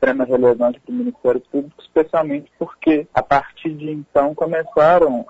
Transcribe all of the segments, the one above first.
extrema relevância para o Ministério Público, especialmente porque, a partir de então, começaram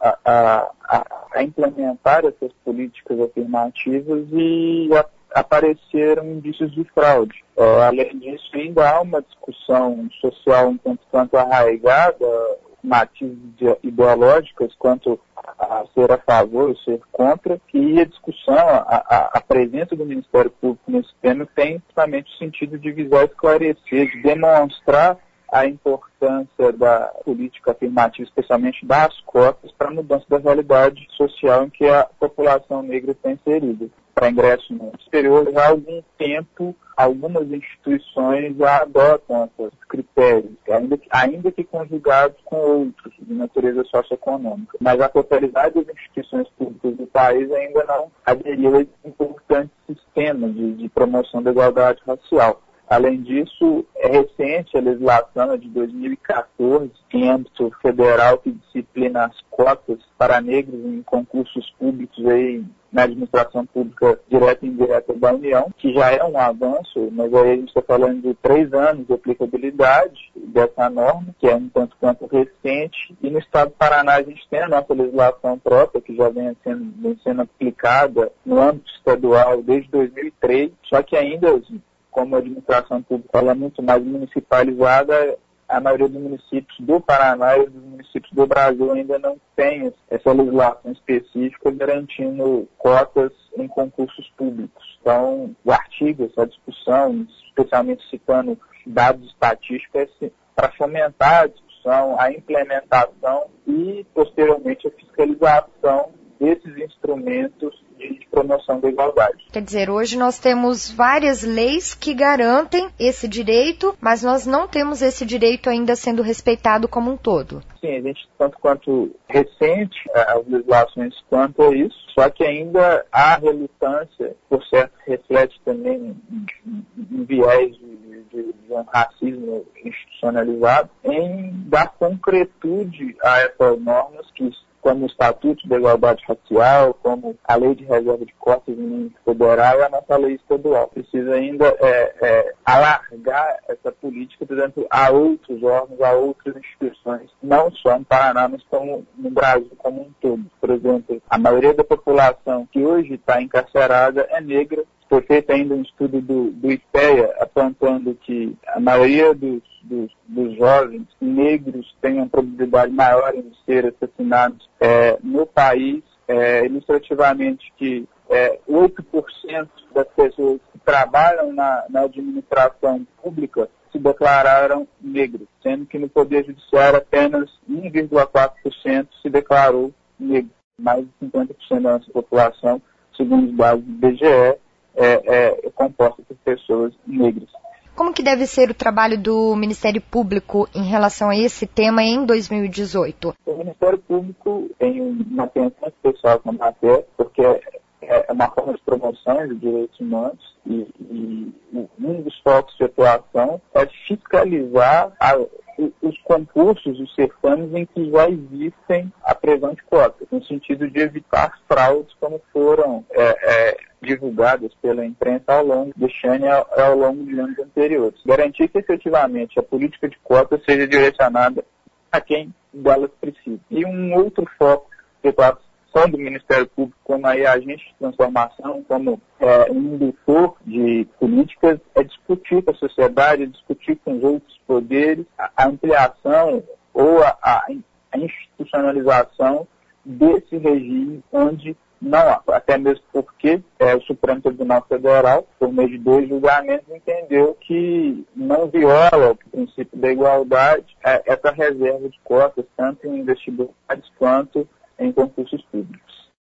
a implementar essas políticas afirmativas e apareceram indícios de fraude. Além disso, ainda há uma discussão social um tanto arraigada, matizes ideológicas quanto a ser a favor ou ser contra, e a discussão, a presença do Ministério Público nesse tema tem justamente o sentido de visar esclarecer, de demonstrar a importância da política afirmativa, especialmente das cotas, para a mudança da realidade social em que a população negra está inserida. Para ingresso no exterior, já há algum tempo, algumas instituições já adotam esses critérios, ainda que conjugados com outros, de natureza socioeconômica. Mas a totalidade das instituições públicas do país ainda não aderiu a esse importante sistema de promoção da igualdade racial. Além disso, é recente a legislação de 2014, em âmbito federal, que disciplina as cotas para negros em concursos públicos aí, na administração pública direta e indireta da União, que já é um avanço, mas aí a gente está falando de 3 anos de aplicabilidade dessa norma, que é um tanto quanto recente, e no estado do Paraná a gente tem a nossa legislação própria, que já vem sendo aplicada no âmbito estadual desde 2003, só que ainda, como a administração pública ela é muito mais municipalizada, a maioria dos municípios do Paraná e dos municípios do Brasil ainda não tem essa legislação específica garantindo cotas em concursos públicos. Então, o artigo, essa discussão, especialmente citando dados estatísticos, é para fomentar a discussão, a implementação e, posteriormente, a fiscalização desses instrumentos de promoção da igualdade. Quer dizer, hoje nós temos várias leis que garantem esse direito, mas nós não temos esse direito ainda sendo respeitado como um todo. Sim, a gente, tanto quanto recente, as legislações quanto a isso, só que ainda há relutância, por certo, reflete também um viés de um racismo institucionalizado, em dar concretude a essas normas que, como o Estatuto da Igualdade Racial, como a Lei de Reserva de Cotas em nível federal e a nossa lei estadual. Precisa ainda alargar essa política, por exemplo, a outros órgãos, a outras instituições, não só no Paraná, mas como no Brasil como um todo. Por exemplo, a maioria da população que hoje está encarcerada é negra. Foi feito ainda um estudo do IPEA apontando que a maioria dos jovens negros têm uma probabilidade maior em ser assassinados no país, ilustrativamente que 8% das pessoas que trabalham na administração pública se declararam negros, sendo que no Poder Judiciário apenas 1,4% se declarou negro. Mais de 50% da nossa população, segundo os dados do IBGE, é composta por pessoas negras. Como que deve ser o trabalho do Ministério Público em relação a esse tema em 2018? O Ministério Público tem uma atenção especial com a matéria, porque é uma forma de promoção de direitos humanos e um dos focos de atuação é fiscalizar os concursos, os certames em que já existem a previsão de cotas, no sentido de evitar fraudes como foram divulgadas pela imprensa ao longo deste ano e ao longo de anos anteriores. Garantir que efetivamente a política de cotas seja direcionada a quem delas precisa. E um outro foco de atuação do Ministério Público como aí agente de transformação, como um indutor de políticas, é discutir com a sociedade, discutir com os outros poderes a ampliação ou a institucionalização desse regime onde não há, até mesmo porque o Supremo Tribunal Federal, por meio de 2 julgamentos, entendeu que não viola o princípio da igualdade essa reserva de cotas, tanto em vestibulares quanto em concursos públicos.